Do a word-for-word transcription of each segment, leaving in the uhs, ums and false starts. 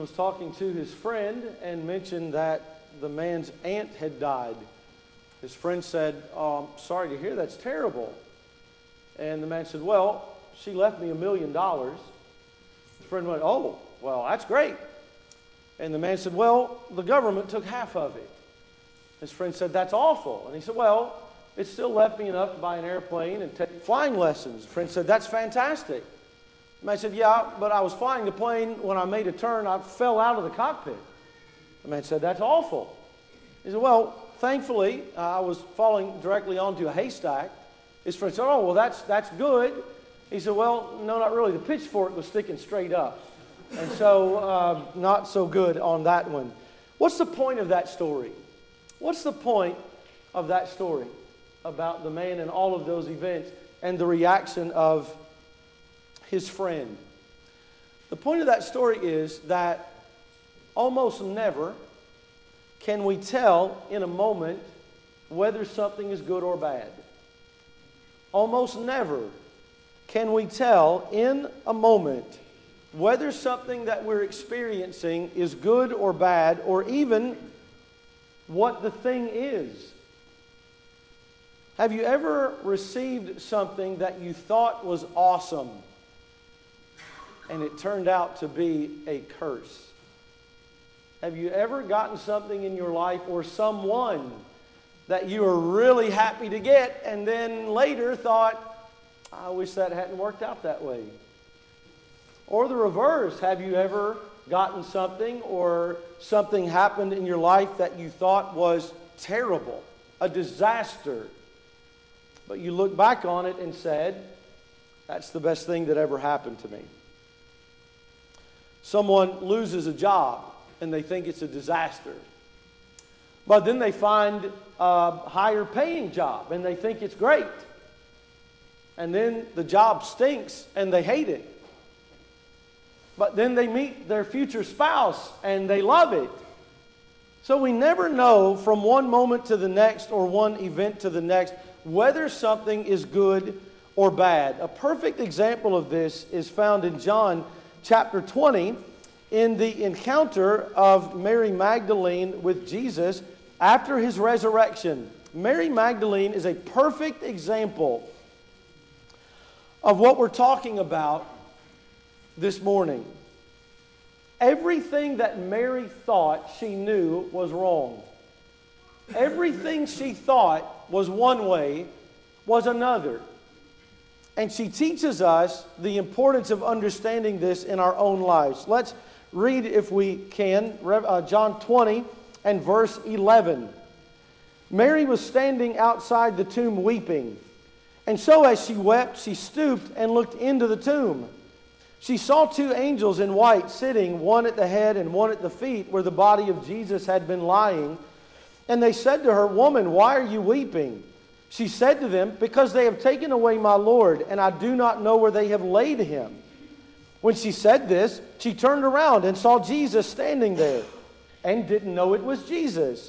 was talking to his friend and mentioned that the man's aunt had died. His friend said, oh, I'm sorry to hear, that's terrible. And the man said, well, she left me a million dollars. His friend went, oh, well, that's great. And the man said, well, the government took half of it. His friend said, that's awful. And he said, well, it still left me enough to buy an airplane and take flying lessons. The friend said, that's fantastic. The man said, yeah, but I was flying the plane. When I made a turn, I fell out of the cockpit. The man said, that's awful. He said, well, thankfully, uh, I was falling directly onto a haystack. His friend said, oh, well, that's, that's good. He said, well, no, not really. The pitchfork was sticking straight up. And so, uh, not so good on that one. What's the point of that story? What's the point of that story about the man and all of those events and the reaction of his friend? The point of that story is that almost never can we tell in a moment whether something is good or bad. Almost never can we tell in a moment whether something that we're experiencing is good or bad, or even what the thing is. Have you ever received something that you thought was awesome and it turned out to be a curse? Have you ever gotten something in your life or someone that you were really happy to get and then later thought, I wish that hadn't worked out that way? Or the reverse, have you ever gotten something or something happened in your life that you thought was terrible, a disaster, but you look back on it and said, that's the best thing that ever happened to me? Someone loses a job and they think it's a disaster. But then they find a higher paying job and they think it's great. And then the job stinks and they hate it. But then they meet their future spouse and they love it. So we never know from one moment to the next or one event to the next whether something is good or bad. A perfect example of this is found in John chapter twenty in the encounter of Mary Magdalene with Jesus after his resurrection. Mary Magdalene is a perfect example of what we're talking about this morning. Everything that Mary thought she knew was wrong. Everything she thought was one way was another. And she teaches us the importance of understanding this in our own lives. Let's read, if we can, John twenty and verse eleven. Mary was standing outside the tomb weeping. And so as she wept, she stooped and looked into the tomb. She saw two angels in white sitting, one at the head and one at the feet, where the body of Jesus had been lying. And they said to her, "Woman, why are you weeping?" She said to them, "Because they have taken away my Lord, and I do not know where they have laid him." When she said this, she turned around and saw Jesus standing there, and didn't know it was Jesus.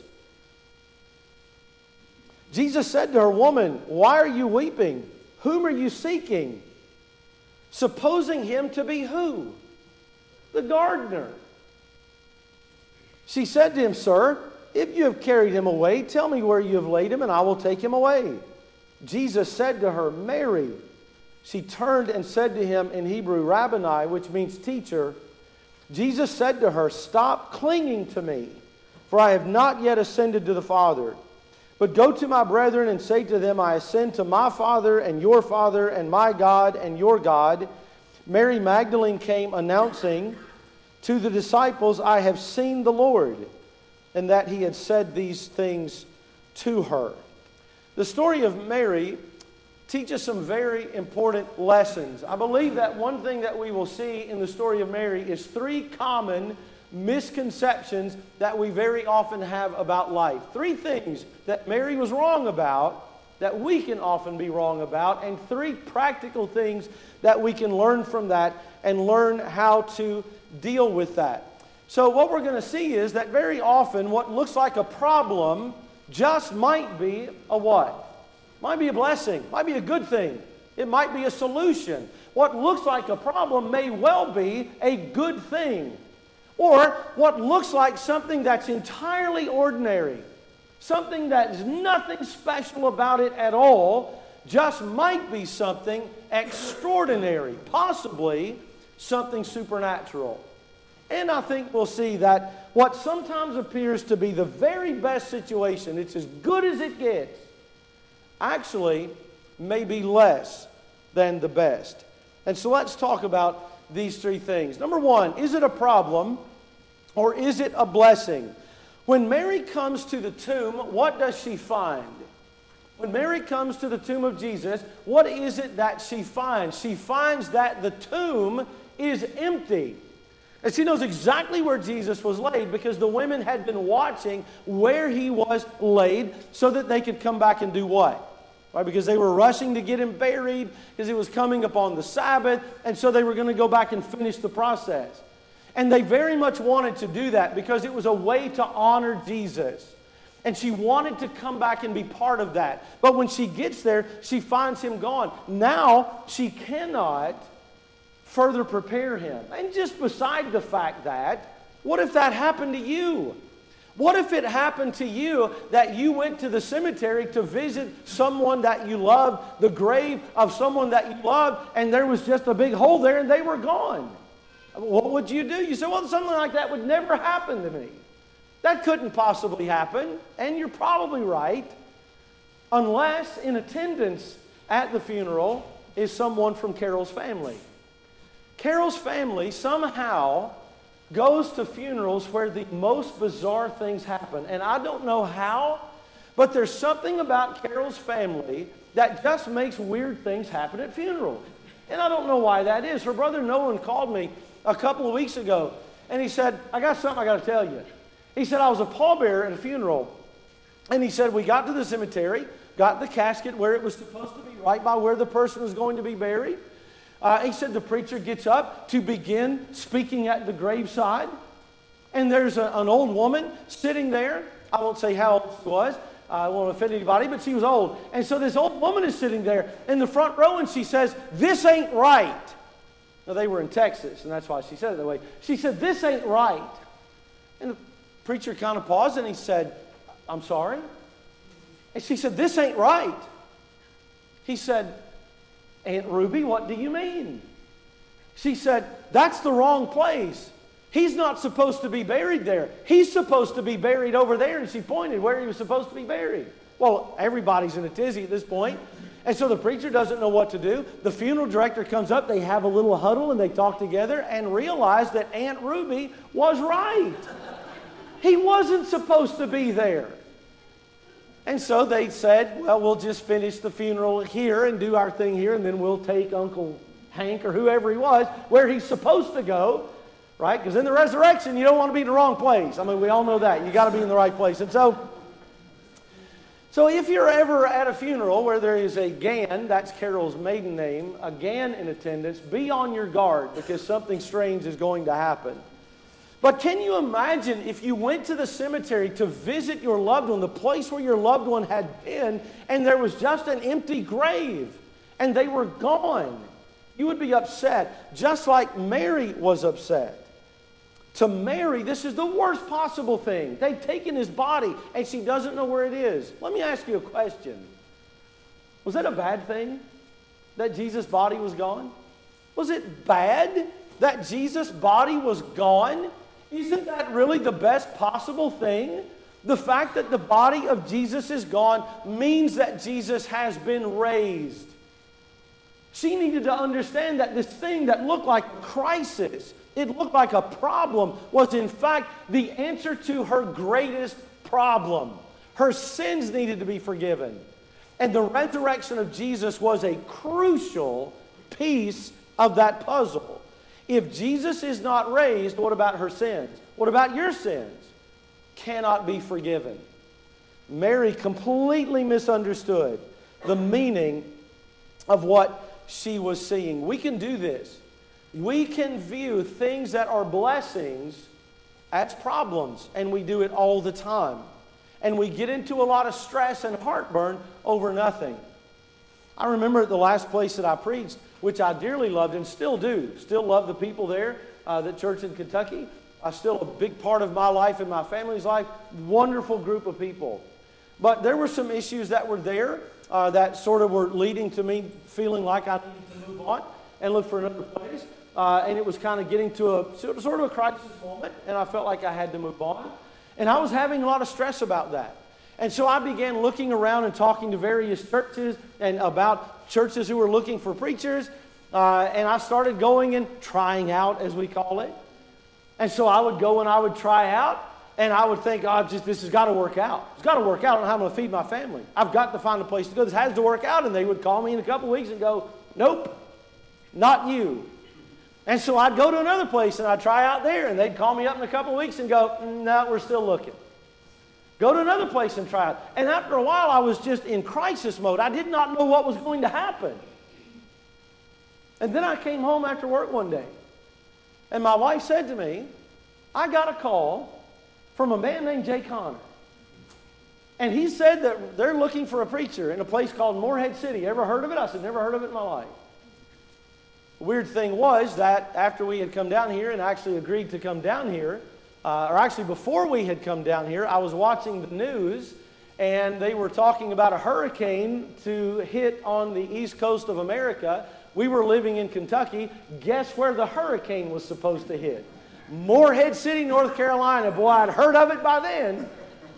Jesus said to her, "Woman, why are you weeping? Whom are you seeking?" Supposing him to be who? The gardener. She said to him, "Sir, if you have carried him away, tell me where you have laid him, and I will take him away." Jesus said to her, "Mary." She turned and said to him in Hebrew, "Rabboni," which means teacher. Jesus said to her, "Stop clinging to me, for I have not yet ascended to the Father. But go to my brethren and say to them, I ascend to my Father and your Father, and my God and your God." Mary Magdalene came announcing to the disciples, "I have seen the Lord," and that he had said these things to her. The story of Mary teaches some very important lessons. I believe that one thing that we will see in the story of Mary is three common misconceptions that we very often have about life. Three things that Mary was wrong about, that we can often be wrong about, and three practical things that we can learn from that and learn how to deal with that. So what we're going to see is that very often what looks like a problem just might be a what? Might be a blessing, might be a good thing. It might be a solution. What looks like a problem may well be a good thing. Or what looks like something that's entirely ordinary, something that is nothing special about it at all, just might be something extraordinary, possibly something supernatural. And I think we'll see that what sometimes appears to be the very best situation, it's as good as it gets, actually may be less than the best. And so let's talk about these three things. Number one, is it a problem or is it a blessing? When Mary comes to the tomb, what does she find? When Mary comes to the tomb of Jesus, what is it that she finds? She finds that the tomb is empty. And she knows exactly where Jesus was laid because the women had been watching where he was laid so that they could come back and do what? Right? Because they were rushing to get him buried because it was coming upon the Sabbath, and so they were going to go back and finish the process. And they very much wanted to do that because it was a way to honor Jesus. And she wanted to come back and be part of that. But when she gets there, she finds him gone. Now, she cannot further prepare him. And just beside the fact that, what if that happened to you? What if it happened to you that you went to the cemetery to visit someone that you loved, the grave of someone that you loved, and there was just a big hole there and they were gone? What would you do? You say, well, something like that would never happen to me. That couldn't possibly happen, and you're probably right, unless in attendance at the funeral is someone from Carol's family. Carol's family somehow goes to funerals where the most bizarre things happen. And I don't know how, but there's something about Carol's family that just makes weird things happen at funerals. And I don't know why that is. Her brother Nolan called me a couple of weeks ago, and he said, I got something I got to tell you. He said, I was a pallbearer at a funeral. And he said, we got to the cemetery, got the casket where it was supposed to be, right by where the person was going to be buried. Uh, he said the preacher gets up to begin speaking at the graveside. And there's a, an old woman sitting there. I won't say how old she was. I won't offend anybody, but she was old. And so this old woman is sitting there in the front row, and she says, this ain't right. Now, they were in Texas, and that's why she said it that way. She said, this ain't right. And the preacher kind of paused, and he said, I'm sorry? And she said, this ain't right. He said, Aunt Ruby, what do you mean? She said, that's the wrong place. He's not supposed to be buried there. He's supposed to be buried over there. And she pointed where he was supposed to be buried. Well, everybody's in a tizzy at this point. And so the preacher doesn't know what to do. The funeral director comes up. They have a little huddle and they talk together and realize that Aunt Ruby was right. He wasn't supposed to be there. And so they said, well, we'll just finish the funeral here and do our thing here, and then we'll take Uncle Hank or whoever he was where he's supposed to go, right? Because in the resurrection, you don't want to be in the wrong place. I mean, we all know that. You got to be in the right place. And so, so if you're ever at a funeral where there is a Gann, that's Carol's maiden name, a Gann in attendance, be on your guard because something strange is going to happen. But can you imagine if you went to the cemetery to visit your loved one, the place where your loved one had been, and there was just an empty grave, and they were gone? You would be upset, just like Mary was upset. To Mary, this is the worst possible thing. They've taken his body, and she doesn't know where it is. Let me ask you a question. Was that a bad thing that Jesus' body was gone? Was it bad that Jesus' body was gone? Isn't that really the best possible thing? The fact that the body of Jesus is gone means that Jesus has been raised. She needed to understand that this thing that looked like a crisis, it looked like a problem, was in fact the answer to her greatest problem. Her sins needed to be forgiven. And the resurrection of Jesus was a crucial piece of that puzzle. If Jesus is not raised, what about her sins? What about your sins? Cannot be forgiven. Mary completely misunderstood the meaning of what she was seeing. We can do this. We can view things that are blessings as problems, and we do it all the time. And we get into a lot of stress and heartburn over nothing. I remember at the last place that I preached, which I dearly loved and still do, still love the people there, uh, the church in Kentucky. uh, still a big part of my life and my family's life. Wonderful group of people. But there were some issues that were there uh, that sort of were leading to me feeling like I needed to move on and look for another place. Uh, and it was kind of getting to a sort of a crisis moment, and I felt like I had to move on. And I was having a lot of stress about that. And so I began looking around and talking to various churches and about churches who were looking for preachers. Uh, and I started going and trying out, as we call it. And so I would go and I would try out, and I would think, oh, just this has got to work out. It's got to work out. I don't know how I'm going to feed my family. I've got to find a place to go. This has to work out. And they would call me in a couple of weeks and go, nope, not you. And so I'd go to another place and I'd try out there, and they'd call me up in a couple of weeks and go, no, we're still looking. Go to another place and try it. And after a while, I was just in crisis mode. I did not know what was going to happen. And then I came home after work one day, and my wife said to me, I got a call from a man named Jay Connor. And he said that they're looking for a preacher in a place called Morehead City. Ever heard of it? I said, never heard of it in my life. The weird thing was that after we had come down here and actually agreed to come down here, Uh, or actually before we had come down here, I was watching the news, and they were talking about a hurricane to hit on the east coast of America. We were living in Kentucky. Guess where the hurricane was supposed to hit? Morehead City, North Carolina. Boy, I'd heard of it by then.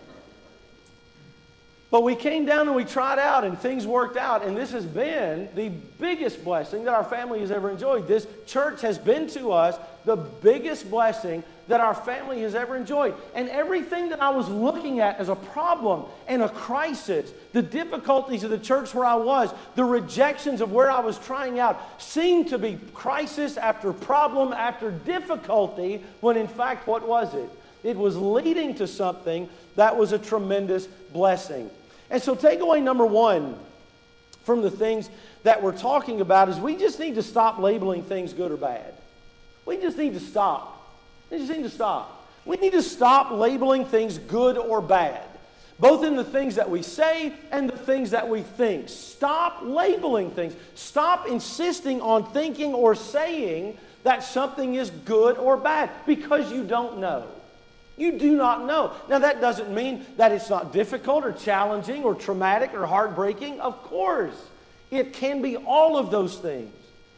But we came down and we tried out, and things worked out. And this has been the biggest blessing that our family has ever enjoyed. This church has been to us the biggest blessing that our family has ever enjoyed. And everything that I was looking at as a problem and a crisis, the difficulties of the church where I was, the rejections of where I was trying out, seemed to be crisis after problem after difficulty, when in fact, what was it? It was leading to something that was a tremendous blessing. And so takeaway number one from the things that we're talking about is we just need to stop labeling things good or bad. We just need to stop. We just need to stop. We need to stop labeling things good or bad, both in the things that we say and the things that we think. Stop labeling things. Stop insisting on thinking or saying that something is good or bad, because you don't know. You do not know. Now, that doesn't mean that it's not difficult or challenging or traumatic or heartbreaking. Of course, it can be all of those things.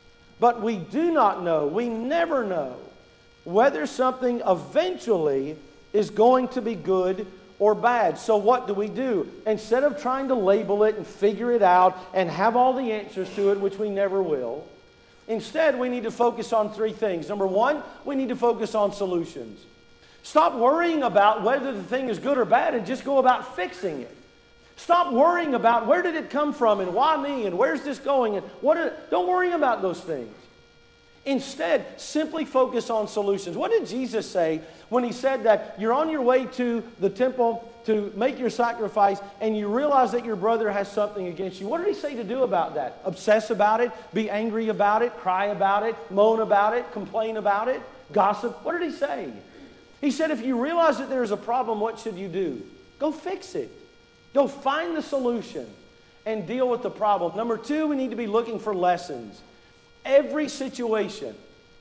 But we do not know, we never know, whether something eventually is going to be good or bad. So what do we do? Instead of trying to label it and figure it out and have all the answers to it, which we never will, instead we need to focus on three things. Number one, we need to focus on solutions. Stop worrying about whether the thing is good or bad and just go about fixing it. Stop worrying about where did it come from and why me and where's this going and what are, don't worry about those things. Instead, simply focus on solutions. What did Jesus say when he said that you're on your way to the temple to make your sacrifice and you realize that your brother has something against you? What did he say to do about that? Obsess about it, be angry about it, cry about it, moan about it, complain about it, gossip? What did he say? He said if you realize that there's a problem, what should you do? Go fix it. Go find the solution and deal with the problem. Number two, we need to be looking for lessons. Every situation,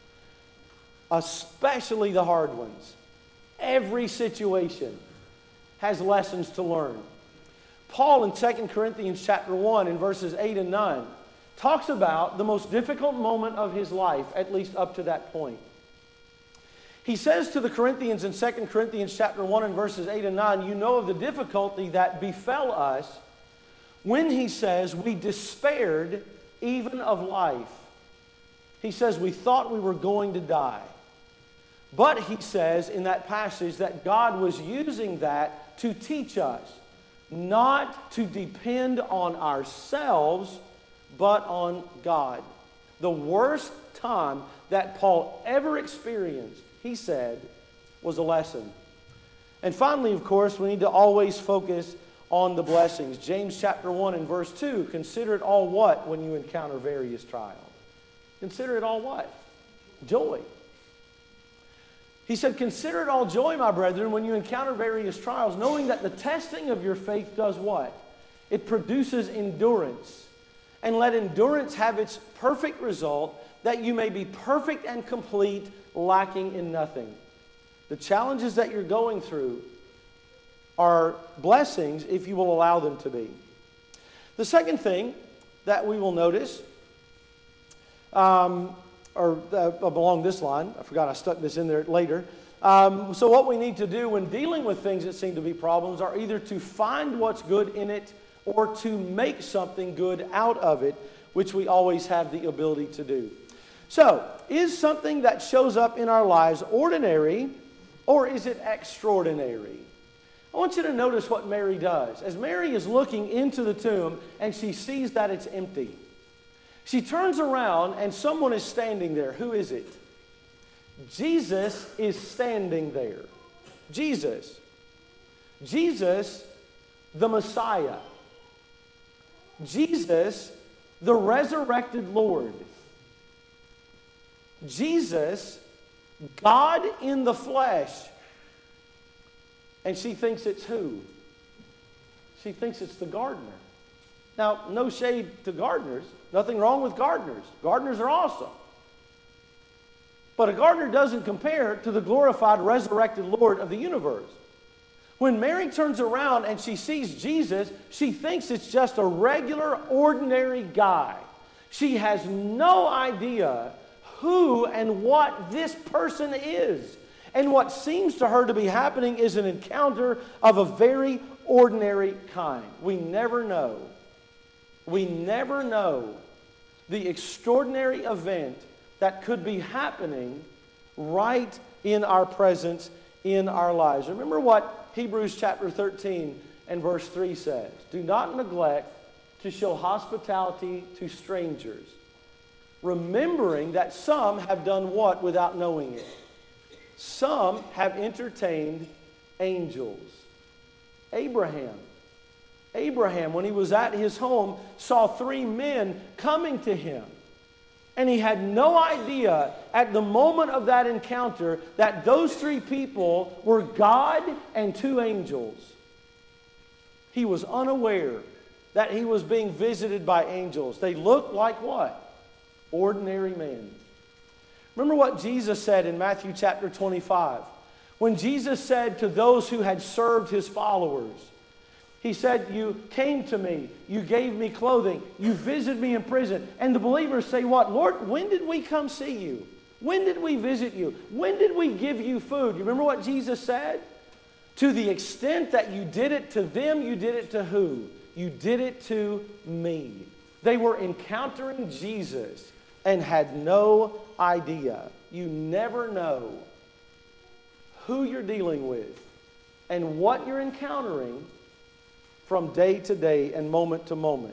especially the hard ones, every situation has lessons to learn. Paul in Second Corinthians chapter one in verses eight and nine talks about the most difficult moment of his life, at least up to that point. He says to the Corinthians in Second Corinthians chapter one and verses eight and nine, you know of the difficulty that befell us when, he says, we despaired even of life. He says we thought we were going to die. But he says in that passage that God was using that to teach us not to depend on ourselves, but on God. The worst time that Paul ever experienced, he said, was a lesson. And finally, of course, we need to always focus on the blessings. James chapter one and verse two, consider it all what when you encounter various trials? Consider it all what? Joy. He said, consider it all joy, my brethren, when you encounter various trials, knowing that the testing of your faith does what? It produces endurance. And let endurance have its perfect result, that you may be perfect and complete, lacking in nothing. The challenges that you're going through are blessings if you will allow them to be. The second thing that we will notice, um, or uh, along this line, I forgot I stuck this in there later. Um, so what we need to do when dealing with things that seem to be problems are either to find what's good in it or to make something good out of it, which we always have the ability to do. So, is something that shows up in our lives ordinary, or is it extraordinary? I want you to notice what Mary does. As Mary is looking into the tomb and she sees that it's empty, she turns around and someone is standing there. Who is it? Jesus is standing there. Jesus. Jesus, the Messiah. Jesus, the resurrected Lord. Jesus, God in the flesh. And she thinks it's who? She thinks it's the gardener. Now, no shade to gardeners. Nothing wrong with gardeners. Gardeners are awesome. But a gardener doesn't compare to the glorified, resurrected Lord of the universe. When Mary turns around and she sees Jesus, she thinks it's just a regular, ordinary guy. She has no idea who and what this person is. And what seems to her to be happening is an encounter of a very ordinary kind. We never know. We never know the extraordinary event that could be happening right in our presence, in our lives. Remember what Hebrews chapter thirteen and verse three says. Do not neglect to show hospitality to strangers, remembering that some have done what without knowing it? Some have entertained angels. Abraham. Abraham, when he was at his home, saw three men coming to him. And he had no idea at the moment of that encounter that those three people were God and two angels. He was unaware that he was being visited by angels. They looked like what? Ordinary men. Remember what Jesus said in Matthew chapter twenty-five. When Jesus said to those who had served his followers, he said, you came to me, you gave me clothing, you visited me in prison. And the believers say what? Lord, when did we come see you? When did we visit you? When did we give you food? You remember what Jesus said? To the extent that you did it to them, you did it to who? You did it to me. They were encountering Jesus and had no idea. You never know who you're dealing with and what you're encountering from day to day and moment to moment.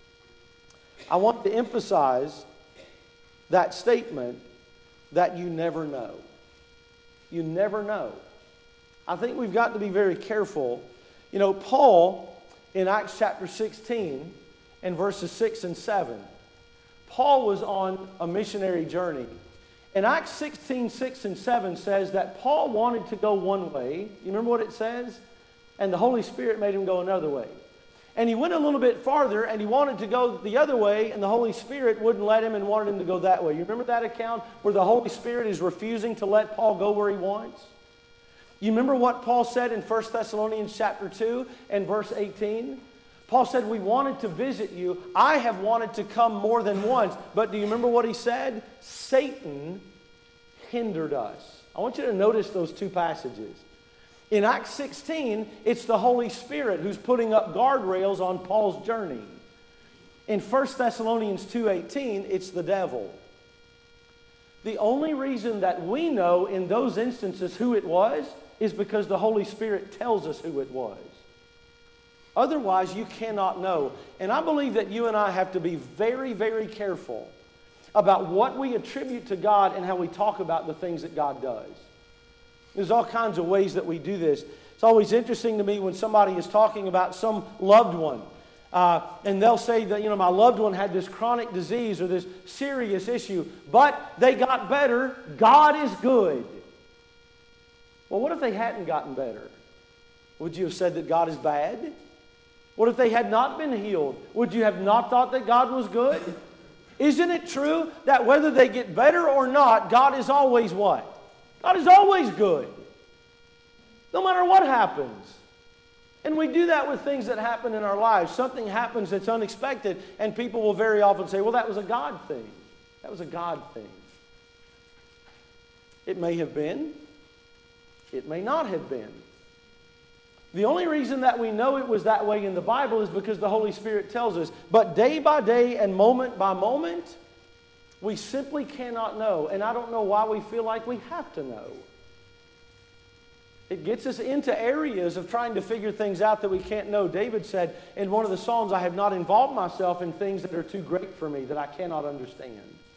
I want to emphasize that statement that you never know. You never know. I think we've got to be very careful. You know, Paul, in Acts chapter sixteen and verses six and seven, Paul was on a missionary journey. And Acts sixteen, six and seven says that Paul wanted to go one way. You remember what it says? And the Holy Spirit made him go another way. And he went a little bit farther and he wanted to go the other way, and the Holy Spirit wouldn't let him and wanted him to go that way. You remember that account where the Holy Spirit is refusing to let Paul go where he wants? You remember what Paul said in First Thessalonians chapter two and verse eighteen? Paul said, we wanted to visit you. I have wanted to come more than once. But do you remember what he said? Satan hindered us. I want you to notice those two passages. In Acts sixteen, it's the Holy Spirit who's putting up guardrails on Paul's journey. In First Thessalonians two eighteen, it's the devil. The only reason that we know in those instances who it was is because the Holy Spirit tells us who it was. Otherwise, you cannot know. And I believe that you and I have to be very, very careful about what we attribute to God and how we talk about the things that God does. There's all kinds of ways that we do this. It's always interesting to me when somebody is talking about some loved one. Uh, and they'll say that, you know, my loved one had this chronic disease or this serious issue, but they got better. God is good. Well, what if they hadn't gotten better? Would you have said that God is bad? What if they had not been healed? Would you have not thought that God was good? Isn't it true that whether they get better or not, God is always what? God is always good. no matter what happens. And we do that with things that happen in our lives. Something happens that's unexpected, and people will very often say, well, that was a God thing. That was a God thing. It may have been. It may not have been. The only reason that we know it was that way in the Bible is because the Holy Spirit tells us. But day by day and moment by moment, we simply cannot know. And I don't know why we feel like we have to know. It gets us into areas of trying to figure things out that we can't know. David said in one of the Psalms, I have not involved myself in things that are too great for me, that I cannot understand.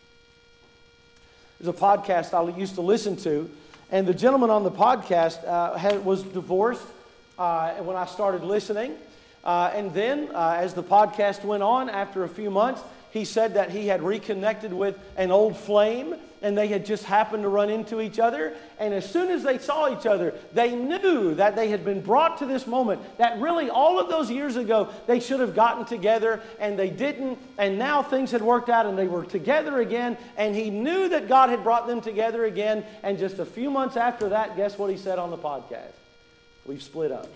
There's a podcast I used to listen to, and the gentleman on the podcast uh, had, was divorced uh, when I started listening. Uh, and then, uh, as the podcast went on, after a few months, he said that he had reconnected with an old flame, and they had just happened to run into each other. And as soon as they saw each other, they knew that they had been brought to this moment, that really all of those years ago, they should have gotten together, and they didn't. And now things had worked out, and they were together again. And he knew that God had brought them together again. And just a few months after that, guess what he said on the podcast? We've split up.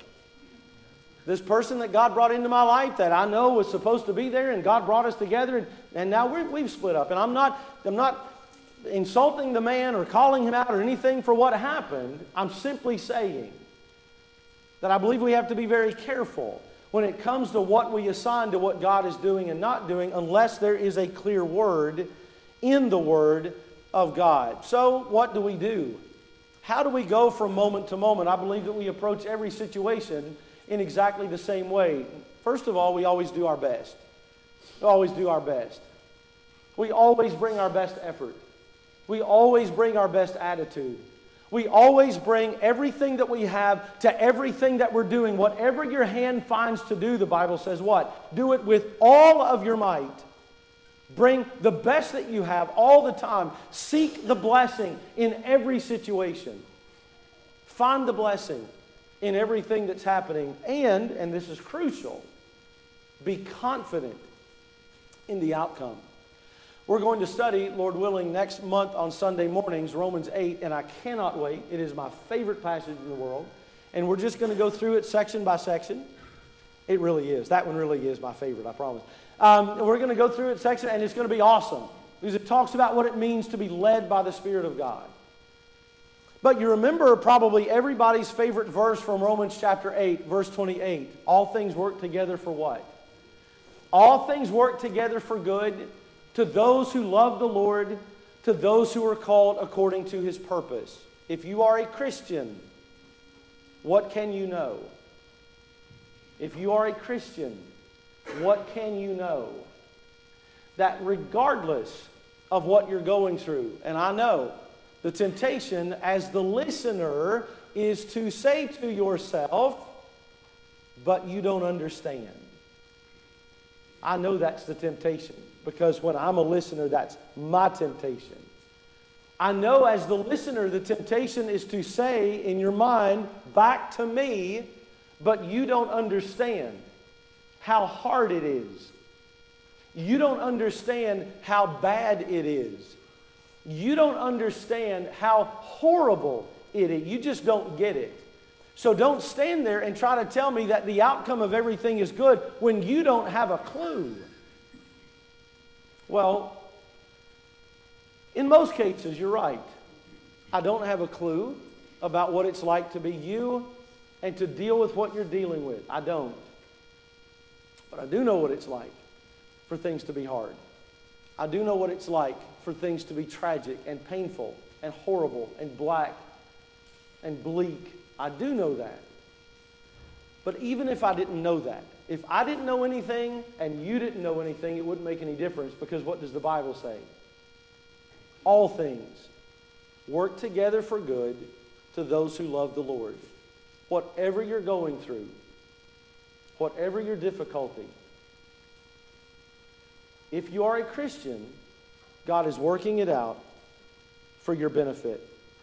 This person that God brought into my life that I know was supposed to be there, and God brought us together, and, and now we're, we've split up. And I'm not, I'm not insulting the man or calling him out or anything for what happened. I'm simply saying that I believe we have to be very careful when it comes to what we assign to what God is doing and not doing, unless there is a clear word in the Word of God. So what do we do? How do we go from moment to moment? I believe that we approach every situation in exactly the same way. First of all, we always do our best. We always do our best. We always bring our best effort. We always bring our best attitude. We always bring everything that we have to everything that we're doing. Whatever your hand finds to do, the Bible says what? Do it with all of your might. Bring the best that you have all the time. Seek the blessing in every situation. Find the blessing in everything that's happening. And, and this is crucial, be confident in the outcome. We're going to study, Lord willing, next month on Sunday mornings, Romans eight, and I cannot wait. It is my favorite passage in the world. And we're just going to go through it section by section. It really is. That one really is my favorite, I promise. Um, we're going to go through it section, and it's going to be awesome, because it talks about what it means to be led by the Spirit of God. But you remember probably everybody's favorite verse from Romans chapter eight, verse twenty-eight. All things work together for what? All things work together for good to those who love the Lord, to those who are called according to His purpose. If you are a Christian, what can you know? If you are a Christian, what can you know? That regardless of what you're going through, and I know the temptation as the listener is to say to yourself, but you don't understand. I know that's the temptation, because when I'm a listener, that's my temptation. I know as the listener, the temptation is to say in your mind, back to me, but you don't understand how hard it is. You don't understand how bad it is. You don't understand how horrible it is. You just don't get it. So don't stand there and try to tell me that the outcome of everything is good when you don't have a clue. Well, in most cases, you're right. I don't have a clue about what it's like to be you and to deal with what you're dealing with. I don't. But I do know what it's like for things to be hard. I do know what it's like for things to be tragic and painful and horrible and black and bleak. I do know that. But even if I didn't know that, if I didn't know anything and you didn't know anything, it wouldn't make any difference, because what does the Bible say? All things work together for good to those who love the Lord. Whatever you're going through, whatever your difficulty, if you are a Christian, God is working it out for your benefit.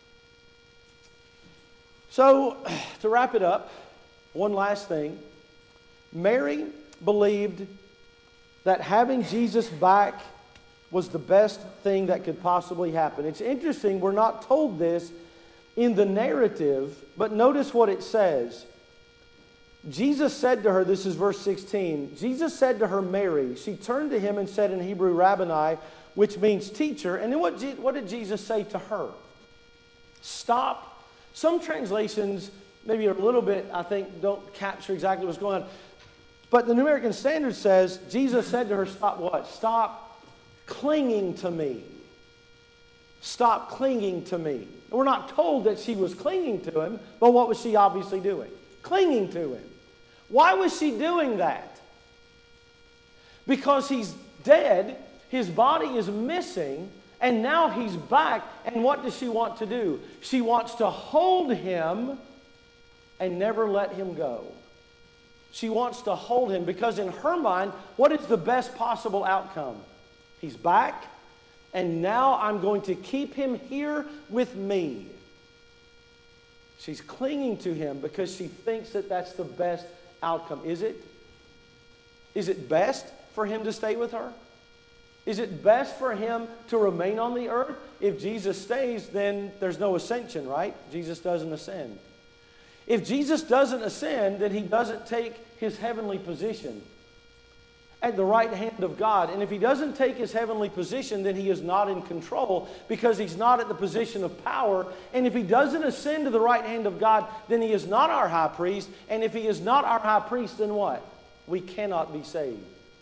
So, to wrap it up, one last thing. Mary believed that having Jesus back was the best thing that could possibly happen. It's interesting, we're not told this in the narrative, but notice what it says. Jesus said to her, this is verse sixteen, Jesus said to her, Mary. She turned to him and said in Hebrew, Rabboni, which means teacher. And then what, what did Jesus say to her? Stop. Some translations, maybe a little bit, I think, don't capture exactly what's going on. But the New American Standard says, Jesus said to her, stop what? Stop clinging to me. Stop clinging to me. We're not told that she was clinging to him, but what was she obviously doing? Clinging to him. Why was she doing that? Because he's dead, his body is missing, and now he's back, and what does she want to do? She wants to hold him and never let him go. She wants to hold him because in her mind, what is the best possible outcome? He's back, and now I'm going to keep him here with me. She's clinging to him because she thinks that that's the best outcome. Is it? Is it best for him to stay with her? Is it best for him to remain on the earth? If Jesus stays, then there's no ascension, right? Jesus doesn't ascend. If Jesus doesn't ascend, then he doesn't take his heavenly position at the right hand of God. And if he doesn't take his heavenly position, then he is not in control because he's not at the position of power. And if he doesn't ascend to the right hand of God, then he is not our high priest. And if he is not our high priest, then what? We cannot be saved.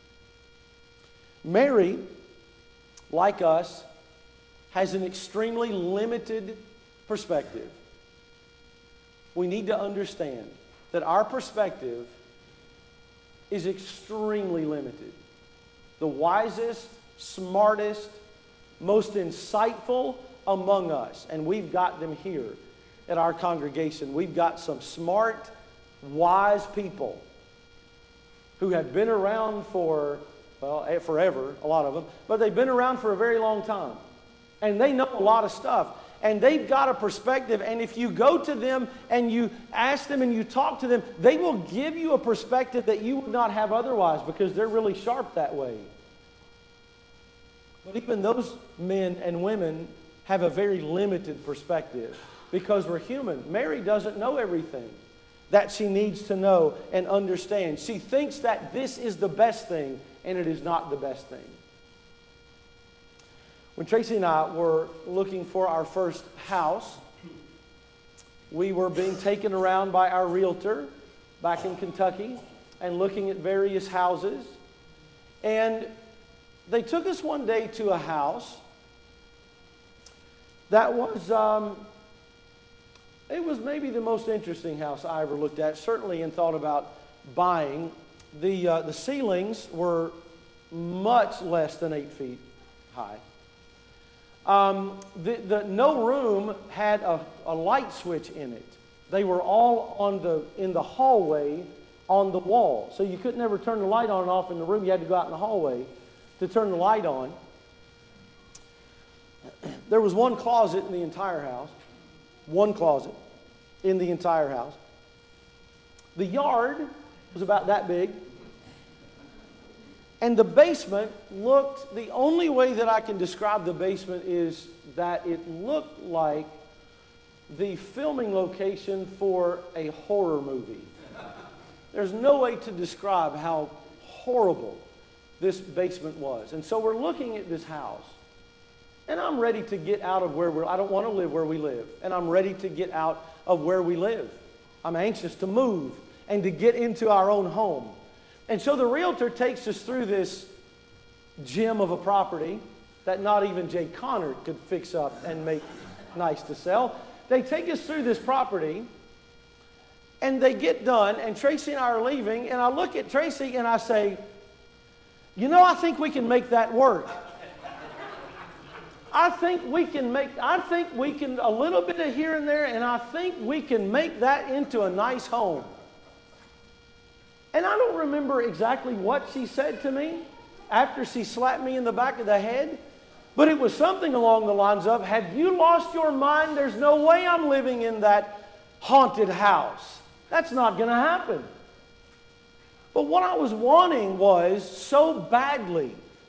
Mary, like us, has an extremely limited perspective. We need to understand that our perspective is extremely limited. The wisest, smartest, most insightful among us, and we've got them here at our congregation. We've got some smart, wise people who have been around for, well, forever, a lot of them, but they've been around for a very long time. And they know a lot of stuff. And they've got a perspective, and if you go to them and you ask them and you talk to them, they will give you a perspective that you would not have otherwise because they're really sharp that way. But even those men and women have a very limited perspective because we're human. Mary doesn't know everything that she needs to know and understand. She thinks that this is the best thing, and it is not the best thing. When Tracy and I were looking for our first house, we were being taken around by our realtor back in Kentucky and looking at various houses. And they took us one day to a house that was, um, it was maybe the most interesting house I ever looked at, certainly and thought about buying. The, uh, the ceilings were much less than eight feet high. Um, the, the, no room had a, a light switch in it. They were all on the in the hallway on the wall. So you could never turn the light on and off in the room. You had to go out in the hallway to turn the light on. There was one closet in the entire house. One closet in the entire house. The yard was about that big. And the basement looked, the only way that I can describe the basement is that it looked like the filming location for a horror movie. There's no way to describe how horrible this basement was. And so we're looking at this house. And I'm ready to get out of where we're, I don't want to live where we live. And I'm ready to get out of where we live. I'm anxious to move and to get into our own home. And so the realtor takes us through this gem of a property that not even Jay Connor could fix up and make nice to sell. They take us through this property, and they get done, and Tracy and I are leaving, and I look at Tracy and I say, you know, I think we can make that work. I think we can make, I think we can, a little bit of here and there, and I think we can make that into a nice home. And I don't remember exactly what she said to me after she slapped me in the back of the head, but it was something along the lines of, have you lost your mind? There's no way I'm living in that haunted house. That's not going to happen. But what I was wanting was so badly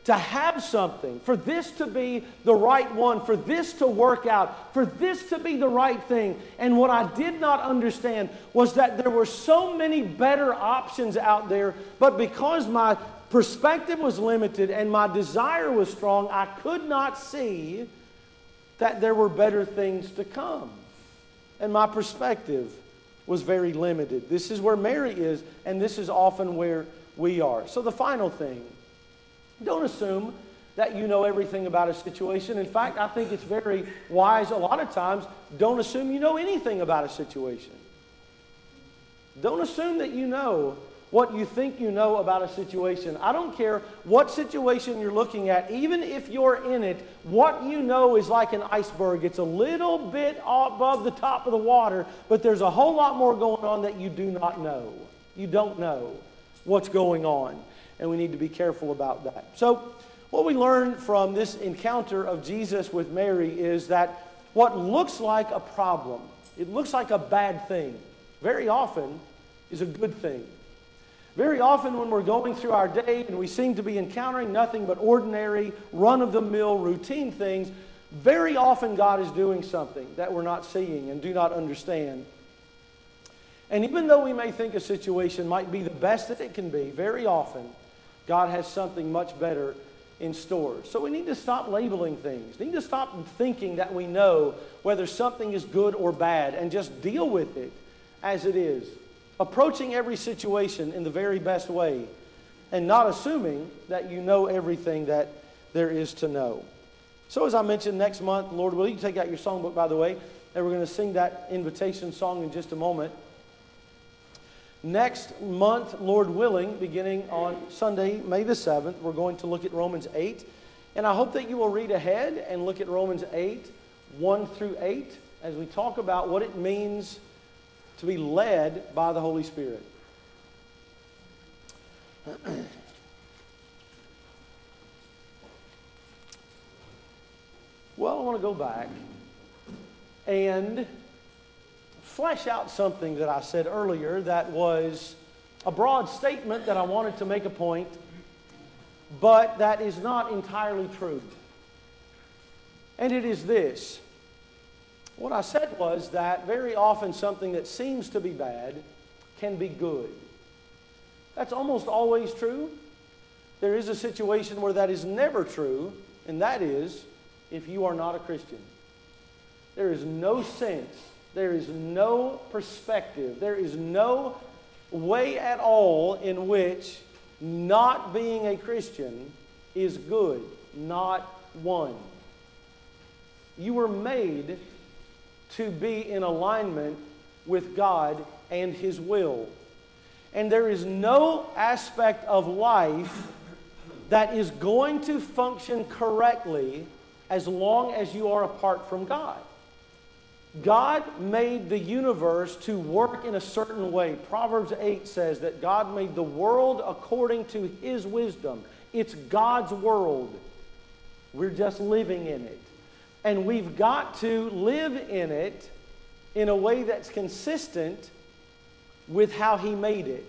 to have something, for this to be the right one, for this to work out, for this to be the right thing. And what I did not understand was that there were so many better options out there, but because my perspective was limited and my desire was strong, I could not see that there were better things to come. And my perspective was very limited. This is where Mary is, and this is often where we are. So the final thing, don't assume that you know everything about a situation. In fact, I think it's very wise a lot of times, don't assume you know anything about a situation. Don't assume that you know what you think you know about a situation. I don't care what situation you're looking at, even if you're in it, what you know is like an iceberg. It's a little bit above the top of the water, but there's a whole lot more going on that you do not know. You don't know what's going on, and we need to be careful about that. So what we learn from this encounter of Jesus with Mary is that what looks like a problem, it looks like a bad thing, very often is a good thing. Very often when we're going through our day and we seem to be encountering nothing but ordinary, run-of-the-mill, routine things, very often God is doing something that we're not seeing and do not understand. And even though we may think a situation might be the best that it can be, very often God has something much better in store. So we need to stop labeling things. We need to stop thinking that we know whether something is good or bad and just deal with it as it is. Approaching every situation in the very best way and not assuming that you know everything that there is to know. So as I mentioned, next month, Lord willing, you take out your songbook, by the way, and we're going to sing that invitation song in just a moment. Next month, Lord willing, beginning on Sunday, May the seventh, we're going to look at Romans eight. And I hope that you will read ahead and look at Romans eight, one through eight, as we talk about what it means to be led by the Holy Spirit. Well, I want to go back and flesh out something that I said earlier that was a broad statement that I wanted to make a point, but that is not entirely true. And it is this. What I said was that very often something that seems to be bad can be good. That's almost always true. There is a situation where that is never true, and that is if you are not a Christian. There is no sense, there is no perspective, there is no way at all in which not being a Christian is good. Not one. You were made to be in alignment with God and His will. And there is no aspect of life that is going to function correctly as long as you are apart from God. God made the universe to work in a certain way. Proverbs eight says that God made the world according to His wisdom. It's God's world. We're just living in it. And we've got to live in it in a way that's consistent with how He made it.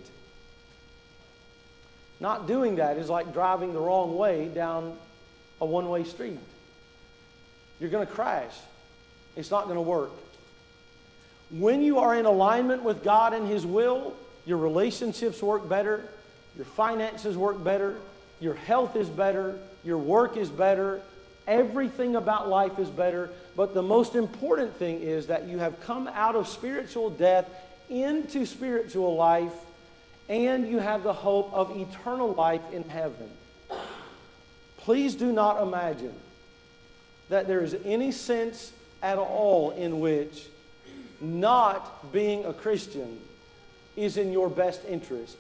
Not doing that is like driving the wrong way down a one-way street. You're going to crash. It's not going to work. When you are in alignment with God and His will, your relationships work better, your finances work better, your health is better, your work is better, everything about life is better. But the most important thing is that you have come out of spiritual death into spiritual life, and you have the hope of eternal life in heaven. Please do not imagine that there is any sense at all in which not being a Christian is in your best interest.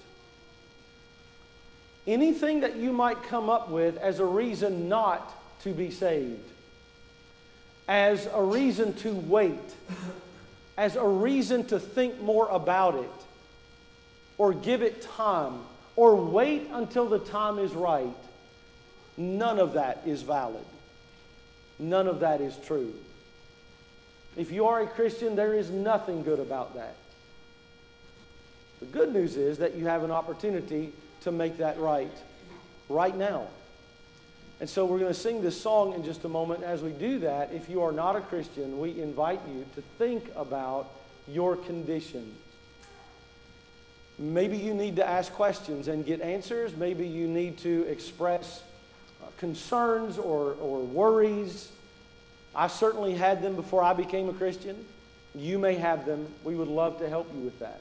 Anything that you might come up with as a reason not to be saved, as a reason to wait, as a reason to think more about it, or give it time, or wait until the time is right, none of that is valid. None of that is true. If you are a Christian, there is nothing good about that. The good news is that you have an opportunity to make that right, right now. And so we're going to sing this song in just a moment. As we do that, if you are not a Christian, we invite you to think about your condition. Maybe you need to ask questions and get answers. Maybe you need to express concerns or, or worries. I certainly had them before I became a Christian. You may have them. We would love to help you with that.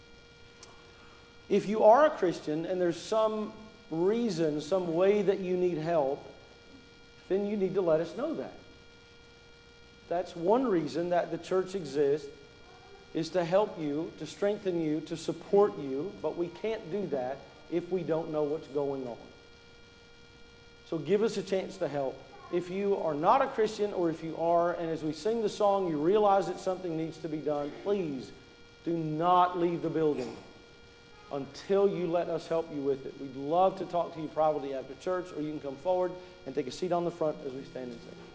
If you are a Christian and there's some reason, some way that you need help, then you need to let us know that. That's one reason that the church exists, is to help you, to strengthen you, to support you, but we can't do that if we don't know what's going on. So give us a chance to help. If you are not a Christian, or if you are, and as we sing the song, you realize that something needs to be done, please do not leave the building until you let us help you with it. We'd love to talk to you privately after church, or you can come forward and take a seat on the front as we stand and sing.